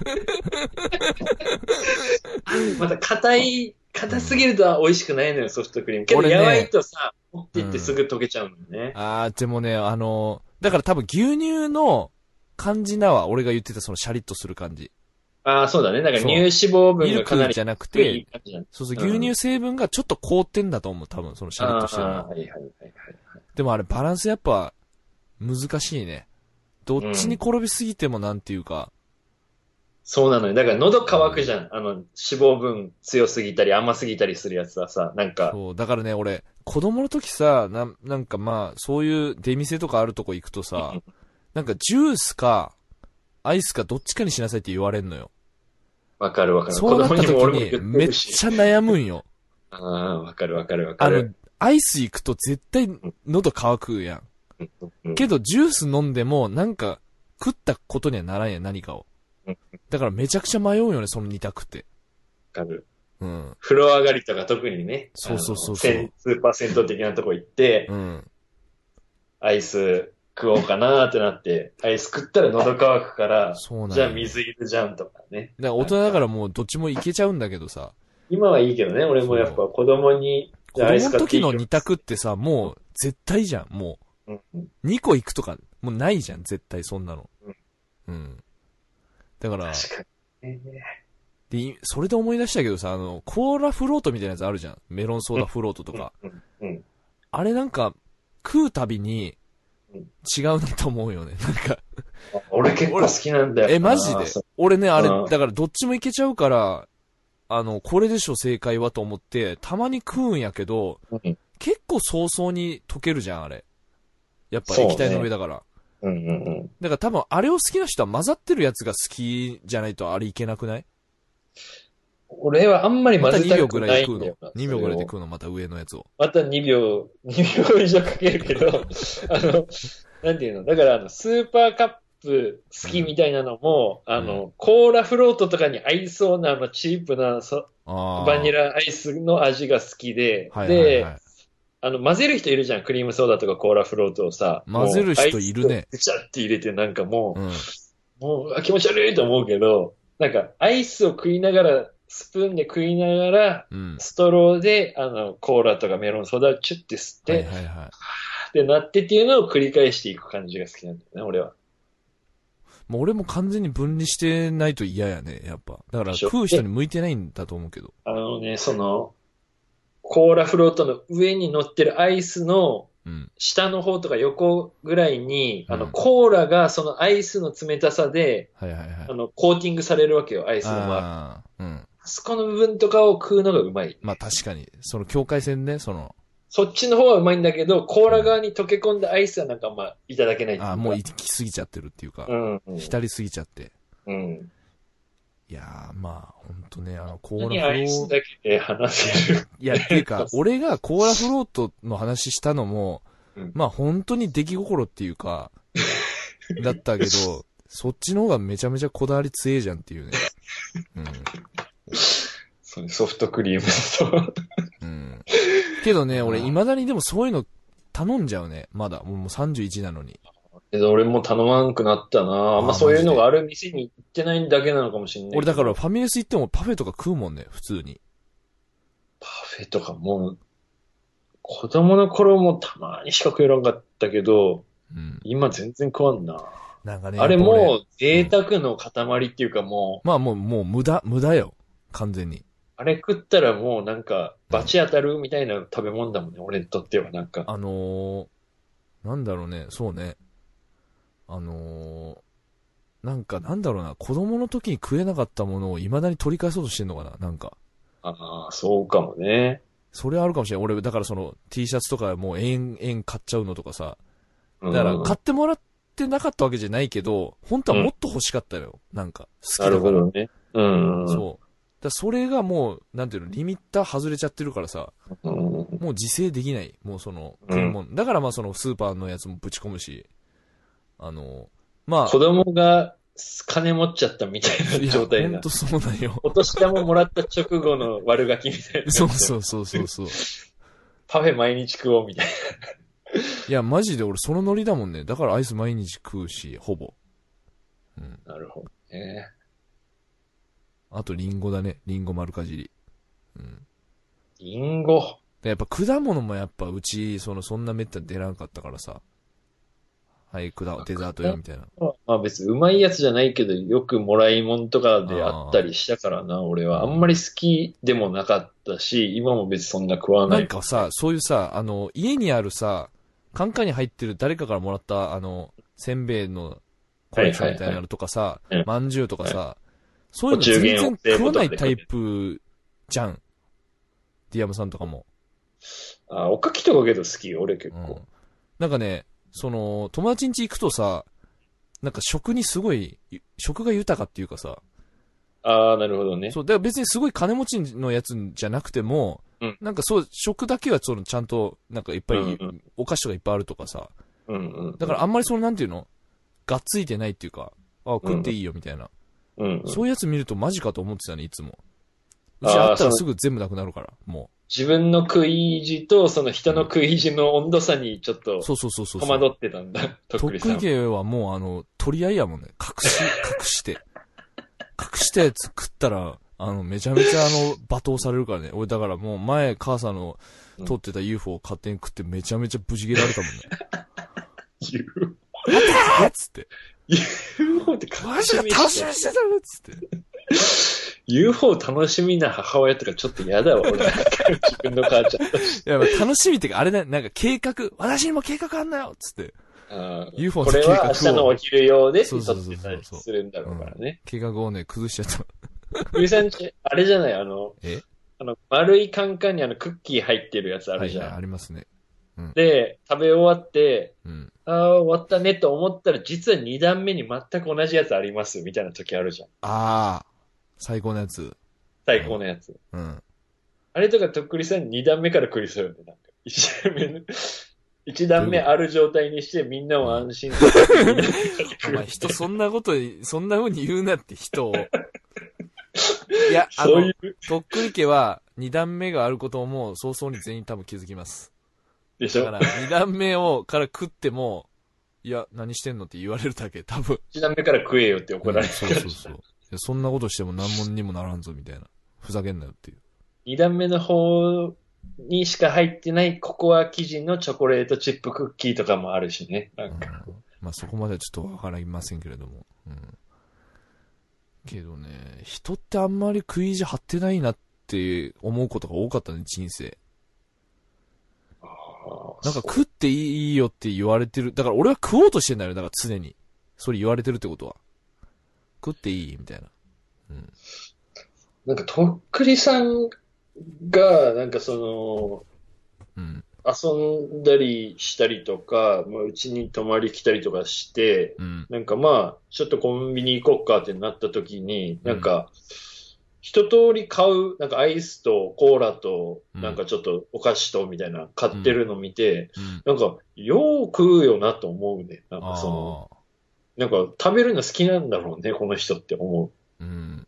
Speaker 2: また硬い、硬すぎると美味しくないのよ、ソフトクリーム。けど、やわいとさ、持っていってすぐ溶けちゃうのね。
Speaker 1: うん、ああ、でもね、あの、だから多分牛乳の感じなわ、俺が言ってたそのシャリッとする感じ。
Speaker 2: ああ、そうだね。だから乳脂肪分がかなり。
Speaker 1: ミルクじゃなくて、そうそう、牛乳成分がちょっと凍ってんだと思う、多分、そのシャリッとしてるの。はいはいはいはい。でもあれ、バランスやっぱ、難しいね。どっちに転びすぎてもなんていうか。うん、
Speaker 2: そうなのよ。だから喉乾くじゃん。あの、脂肪分強すぎたり甘すぎたりするやつはさ、なんか。
Speaker 1: そう、だからね、俺、子供の時さ、な、なんかまあ、そういう出店とかあるとこ行くとさ、なんかジュースか、アイスかどっちかにしなさいって言われんのよ。
Speaker 2: わかるわかる。
Speaker 1: そうなった時に、めっちゃ悩むんよ。
Speaker 2: ああ、わかるわかるわかる。
Speaker 1: あの、アイス行くと絶対喉乾くやん。けど、ジュース飲んでも、なんか、食ったことにはならんやん、何かを。だからめちゃくちゃ迷うよね、その二択って。
Speaker 2: わかる。
Speaker 1: うん。
Speaker 2: 風呂上がりとか特にね。
Speaker 1: そうそうそうそう。
Speaker 2: スーパー銭湯的なとこ行って、うん。アイス食おうかなーってなって、アイス食ったら喉乾くから、そうなんじゃあ水いるじゃんとかね。
Speaker 1: だから大人だからもうどっちもいけちゃうんだけどさ。
Speaker 2: 今はいいけどね、俺もやっぱ子供に、
Speaker 1: 子供の時の二択ってさ、もう絶対じゃん、もう。うんうん、にこ行くとか、もうないじゃん、絶対そんなの。うん。うん、だから、確かに、で、それで思い出したけどさ、あの、コーラフロートみたいなやつあるじゃん。メロンソーダフロートとか。うんうんうん、あれなんか、食うたびに、違うなと思うよね。なんか
Speaker 2: 俺結構好きなんだよ。
Speaker 1: え、マジで俺ね、あれ、だからどっちもいけちゃうから、あの、これでしょ正解はと思って、たまに食うんやけど、うん、結構早々に溶けるじゃん、あれ。やっぱ液体の上だから。う、ね、うんうんうん。だから多分あれを好きな人は混ざってるやつが好きじゃないとあれいけなくない？
Speaker 2: 俺はあんまり混ぜたくないんだよな。
Speaker 1: またにびょうぐらいで食うの、また上のやつを。
Speaker 2: またにびょう、にびょう以上かけるけど、あの、なんていうの、だからあの、スーパーカップ好きみたいなのも、うん、あの、コーラフロートとかに合いそうな、あの、チープなそバニラアイスの味が好きで、はいはいはい、で、あの、混ぜる人いるじゃん、クリームソーダとかコーラフロートをさ。
Speaker 1: 混ぜる人いるね。
Speaker 2: ぐちゃって入れてなんかもう、うん、もう、気持ち悪いと思うけど、なんか、アイスを食いながら、スプーンで食いながら、うん、ストローで、あの、コーラとかメロンソーダをチュッて吸って、はいはいはい、ってなってっていうのを繰り返していく感じが好きなんだよね、俺は。
Speaker 1: もう俺も完全に分離してないと嫌やね、やっぱ。だから食う人に向いてないんだと思うけど。
Speaker 2: あのね、その、コーラフロートの上に乗ってるアイスの、下の方とか横ぐらいに、うん、あの、コーラがそのアイスの冷たさで、はいはいはい、あの、コーティングされるわけよ、アイスの周り。うん。そこの部分とかを食うのがうまい。
Speaker 1: まあ確かに。その境界線ね、その。
Speaker 2: そっちの方はうまいんだけど、コーラ側に溶け込んだアイスはなんかまあ、いただけないっていうか。
Speaker 1: ああ、もう行き過ぎちゃってるっていうか。うん、うん。浸り過ぎちゃって。うん。いやー、まあ、ほんとね、あの、コーラフロート。アイスだけで話せる。 いや、っていうか、俺がコーラフロートの話したのも、うん、まあ本当に出来心っていうか、だったけど、そっちの方がめちゃめちゃこだわり強えじゃんっていうね。うん。
Speaker 2: それソフトクリームと。
Speaker 1: うん。けどね、俺未だにでもそういうの頼んじゃうね。まだ。もうさんじゅういちなのに。
Speaker 2: けど俺も頼まんくなったな。あんまそういうのがある店に行ってないだけなのかもしれない。
Speaker 1: 俺だからファミレス行ってもパフェとか食うもんね、普通に。
Speaker 2: パフェとかもう、子供の頃もたまにしか食えなかったけど、うん、今全然食わんな。なんかね。あれもう贅沢の塊っていうかも
Speaker 1: う、うん、まあもう、もう無駄、無駄よ。完全に。
Speaker 2: あれ食ったらもうなんか、バチ当たるみたいな食べ物だもんね、うん、俺にとってはなんか。
Speaker 1: あのー、なんだろうね、そうね。あのー、なんかなんだろうな、子供の時に食えなかったものを未だに取り返そうとしてんのかな、なんか。
Speaker 2: ああ、そうかもね。
Speaker 1: それあるかもしれない。俺、だからその T シャツとかもう延々買っちゃうのとかさ。だから買ってもらってなかったわけじゃないけど、本当はもっと欲しかったよ。うん、なんか、好きだから。なるほどね。うん。そう。だそれがもう、なんていうの、リミッター外れちゃってるからさ、うん、もう自制できない。もうその、食うもん。だからまあそのスーパーのやつもぶち込むし、あの、まあ。
Speaker 2: 子供が金持っちゃったみたいな状態な。
Speaker 1: ほんとそうだよ。
Speaker 2: お年玉もらった直後の悪ガキみたいな。
Speaker 1: そうそうそうそうそう。
Speaker 2: パフェ毎日食おうみたい
Speaker 1: いや、マジで俺そのノリだもんね。だからアイス毎日食うし、ほぼ。うん。
Speaker 2: なるほどね。
Speaker 1: あとリンゴだね。リンゴ丸かじり。うん。
Speaker 2: リンゴ。
Speaker 1: でやっぱ果物もやっぱうち、そのそんなめったに出なかったからさ。はい、果物、デザートよみたいな。
Speaker 2: まあ別にうまいやつじゃないけど、よくもらいもんとかであったりしたからな、俺は。あんまり好きでもなかったし、今も別にそんな食わない。
Speaker 1: なんかさ、そういうさ、あの、家にあるさ、カンカンに入ってる誰かからもらった、あの、せんべいのコレクションみたいなのとかさ、まんじゅうとかさ、はい、そういうの全然食わないタイプじゃん。ディアムさんとかも。
Speaker 2: あ、おかきとかけど好きよ、俺結構。うん、
Speaker 1: なんかね、その、友達ん家行くとさ、なんか食にすごい、食が豊かっていうかさ。
Speaker 2: ああ、なるほどね。
Speaker 1: そう、だから別にすごい金持ちのやつじゃなくても、うん、なんかそう、食だけはそのちゃんと、なんかいっぱい、うんうん、お菓子とかいっぱいあるとかさ。
Speaker 2: うんうんうん、
Speaker 1: だからあんまりそのなんていうのがっついてないっていうか、あ、食っていいよみたいな。うんうん、そういうやつ見るとマジかと思ってたね、いつも。うちあったらすぐ全部なくなるから、もう。
Speaker 2: 自分の食い意地とその人の食い意地の温度差にちょっと、そうそうそうそう。戸惑ってたんだ、
Speaker 1: とっくりさん。とっくり家はもうあの、取り合いやもんね。隠し、隠して。隠したやつ食ったら、あの、めちゃめちゃあの、罵倒されるからね。俺だからもう前、母さんの撮ってた ユーフォー を勝手に食ってめちゃめちゃブチ切られたもんね。
Speaker 2: ユーフォー?
Speaker 1: 待てーっつって。
Speaker 2: ユーフォー って
Speaker 1: マジで楽しみにしてたのっつって。
Speaker 2: ユーフォー 楽しみな母親とかちょっと嫌だわ、俺。自分の母ちゃん。い
Speaker 1: や、まあ楽しみってか、あれだ、なんか計画、私にも計画あんなよっつって。ユーフォー の計画を。
Speaker 2: これは明日のお昼用で撮ってたりするんだろうからね。
Speaker 1: 計画をね、崩しちゃった。
Speaker 2: ゆうさんち、あれじゃない、あの、
Speaker 1: え
Speaker 2: あの、丸いカンカンにあの、クッキー入ってるやつあるじゃん。はい、
Speaker 1: ありますね。
Speaker 2: うん、で、食べ終わって、うん、ああ、終わったねと思ったら、実はに段目に全く同じやつあります、みたいな時あるじゃん。
Speaker 1: ああ、最高のやつ。
Speaker 2: 最高のやつ。
Speaker 1: うん。
Speaker 2: あれとかとっくりさんに段目から食いそうよね、なんか。いち段目の、いち段目ある状態にしてみんなを安心させて。
Speaker 1: お前人そんなこと、そんな風に言うなって人を。いや、あの、とっくり家はに段目があることも早々に全員多分気づきます。
Speaker 2: でしょ？
Speaker 1: だからに段目をから食っても、いや、何してんのって言われるだけ、多分。い
Speaker 2: ち段目から食えよって怒られる、
Speaker 1: うん。そうそうそう。そんなことしても何もにもならんぞみたいな。ふざけんなよっていう。
Speaker 2: に段目の方にしか入ってないココア生地のチョコレートチップクッキーとかもあるしね。なんか。
Speaker 1: うん、まあそこまではちょっとわかりませんけれども。うん。けどね、人ってあんまり食い意地張ってないなって思うことが多かったね、人生。なんか食っていいよって言われてる。だから俺は食おうとしてんだよ。だから常に。それ言われてるってことは。食っていいみたいな。うん。
Speaker 2: なんかとっくりさんが、なんかその、うん。遊んだりしたりとか、まあ、うちに泊まり来たりとかして、うん、なんかまあ、ちょっとコンビニ行こっかってなった時に、なんか、一通り買う、なんかアイスとコーラと、なんかちょっとお菓子とみたいな買ってるの見て、うんうん、なんか、よう食うよなと思うね。なんかその、なんか食べるの好きなんだろうね、この人って思う。うん。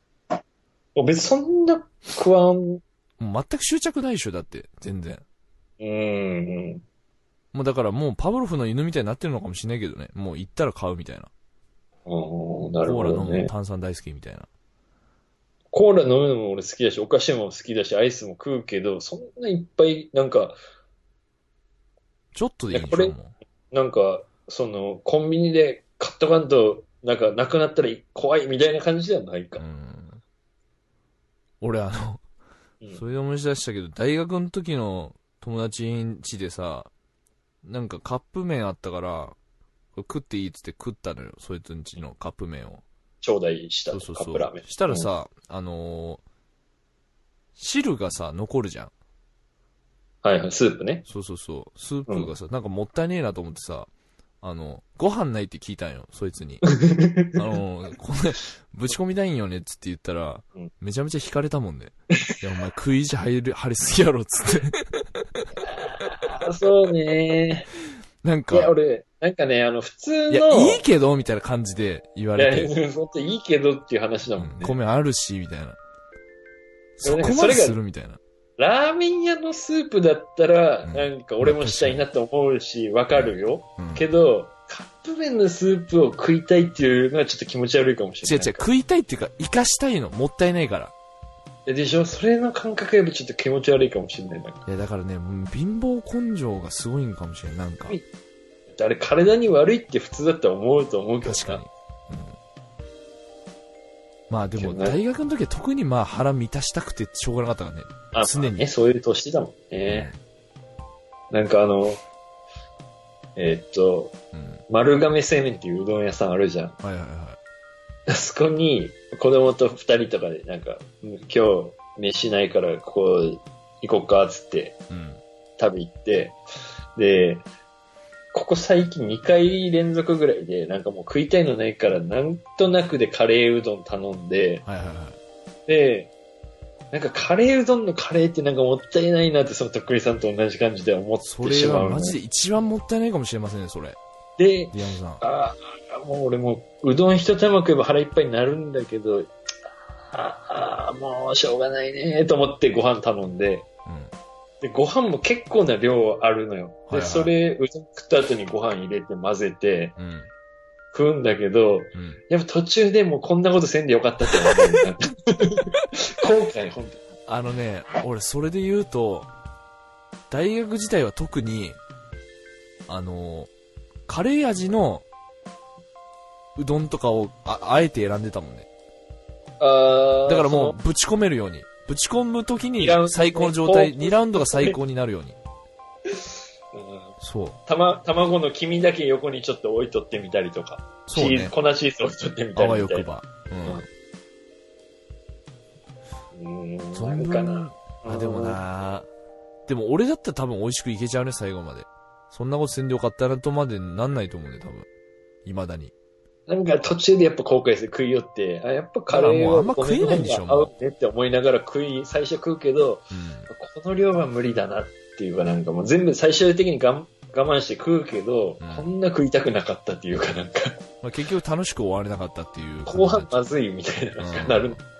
Speaker 2: 別にそんな食わん。
Speaker 1: もう全く執着ないでしょ、だって、全然。
Speaker 2: うーん。
Speaker 1: もうだからもうパブロフの犬みたいになってるのかもしれないけどね。もう行ったら買うみたいな。
Speaker 2: うん、なるほどね。
Speaker 1: コーラ飲む炭酸大好きみたいな。
Speaker 2: コーラ飲むのも俺好きだし、お菓子も好きだし、アイスも食うけど、そんないっぱい、なんか、
Speaker 1: ちょっとでいいでしょ、
Speaker 2: これ、なんか、その、コンビニで買っとかんと、なんか、なくなったら怖いみたいな感じではないか。うん、
Speaker 1: 俺あの、うん、それで思い出したけど、大学の時の友達ん家でさ、なんかカップ麺あったから、これ食っていいっつって食ったのよ、そいつん家のカップ麺を。
Speaker 2: 頂戴した
Speaker 1: そうそうそう
Speaker 2: カップラーメン。
Speaker 1: したらさ、うん、あのー、汁がさ、残るじゃん。
Speaker 2: はいはい、スープね。
Speaker 1: そうそうそう。スープがさ、うん、なんかもったいねえなと思ってさ、あの、ご飯ないって聞いたんよ、そいつに。あの、これ、ぶち込みたいんよねっつって言ったら、うん、めちゃめちゃ惹かれたもんね。いや、お前食い意地張り、張りすぎやろっつって。
Speaker 2: あ、そうねー。なんか。いや、俺、なんかね、あの、普通の。
Speaker 1: いや、いいけどみたいな感じで言われて。
Speaker 2: いや、ほんといいけどっていう話だもんね。
Speaker 1: うん、米あるし、みたいな。そこまでするみたいな。
Speaker 2: ラーメン屋のスープだったら、
Speaker 1: うん
Speaker 2: なんか俺もしたいなと思うし、わかるよ。
Speaker 1: うん、
Speaker 2: けど、カップ麺のスープを食いたいっていうのはちょっと気持ち悪いかもしれない。
Speaker 1: 違う違う、食いたいっていうか、生かしたいの。もったいないから。
Speaker 2: いやでしょ、それの感覚やっぱちょっと気持ち悪いかもしれないな。
Speaker 1: いや、だからね、貧乏根性がすごいんかもしれん、なんか。
Speaker 2: あれ、体に悪いって普通だったら思うと思うけどな。
Speaker 1: 確かに。うん、まあでも、大学の時は特にまあ腹満たしたくてしょうがなかったからね。
Speaker 2: あ、
Speaker 1: 常に。
Speaker 2: ね、そういう年だもんね。うん、なんかあの、えー、っと、うん、丸亀製麺っていううどん屋さんあるじゃん。
Speaker 1: はいはいはい。
Speaker 2: あそこに子供と二人とかでなんか、今日飯ないからここ行こっかっつって、食べ行って、うん、で、ここ最近にかい連続ぐらいで、なんかもう食いたいのないから、なんとなくでカレーうどん頼んで、
Speaker 1: はいはいはい、
Speaker 2: で、なんかカレーうどんのカレーってなんかもったいないなって、そのとっくりさんと同じ感じで思ってしまう。
Speaker 1: それはマジで一番もったいないかもしれませんね、それ。
Speaker 2: で、
Speaker 1: ディアンさん。
Speaker 2: ああ、もう俺もう、うどん一玉食えば腹いっぱいになるんだけど、ああ、もうしょうがないねと思ってご飯頼んで、うんで、ご飯も結構な量あるのよ。で、はいはい、それ、うどん食った後にご飯入れて混ぜて、うん、食うんだけど、うん、やっぱ途中でもうこんなことせんでよかったって思う。後悔、ほんと。
Speaker 1: あのね、俺それで言うと、大学時代は特に、あの、カレー味のうどんとかを あ, あえて選んでたもんね。
Speaker 2: あ
Speaker 1: だからもうぶち込めるように。ぶち込むときに最高の状態、にラウンドが最高になるように。うん、そう。
Speaker 2: たま、卵の黄身だけ横にちょっと置いとってみたりとか。そうね。チーズ、粉チーズ置いとってみたりみたいな。
Speaker 1: あわよくば。
Speaker 2: うん。うーん、
Speaker 1: そん
Speaker 2: かな。
Speaker 1: あ、でもなでも俺だったら多分美味しくいけちゃうね、最後まで。そんなことせんでよかったなとまでなんないと思うね、多分。未だに。
Speaker 2: なんか途中でやっぱ後悔して食いよって、あ、やっぱカレーは
Speaker 1: あんま食えないんでしょ、
Speaker 2: 合うねって思いながら食い、最初食うけど、うん、この量は無理だなっていうかなんかもう全部最終的に我慢して食うけど、うん、こんな食いたくなかったっていうかなんか。
Speaker 1: まあ結局楽しく終われなかったっていう。
Speaker 2: 後半まずいみたいななんかなるんだね。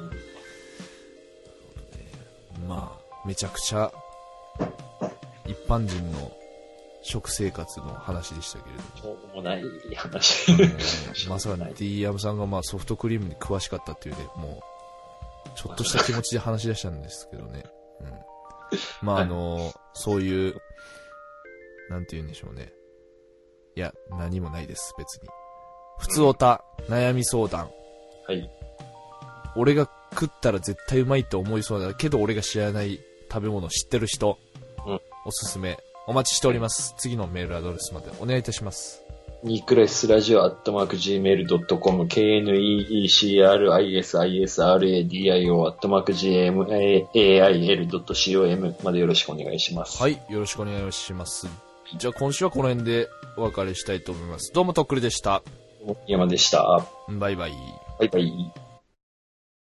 Speaker 1: うん、まあ、めちゃくちゃ一般人の食生活の話でしたけれども。
Speaker 2: しょうもない話。
Speaker 1: まさか ディーアム さんがまあソフトクリームに詳しかったっていうで、もう、ちょっとした気持ちで話し出したんですけどね。うん、まああの、そういう、なんて言うんでしょうね。いや、何もないです、別に。普通おた、悩み相談。
Speaker 2: はい。
Speaker 1: 俺が食ったら絶対うまいと思いそうだけど、俺が知らない食べ物知ってる人、うん、おすすめ。お待ちしております。次のメールアドレスまでお願いいたします。
Speaker 2: ニクレスラジオアットマーク ジーメールドットコム ケーエヌイーイーシーアールアイエスアイエスアールエーディーアイオー アットマーク ジーエムエーアイエルドットコム までよろしくお願いします。
Speaker 1: はい、よろしくお願いします。じゃあ今週はこの辺でお別れしたいと思います。どうもとっくりでした。
Speaker 2: 山でした。
Speaker 1: バイバイ。
Speaker 2: バイバイ。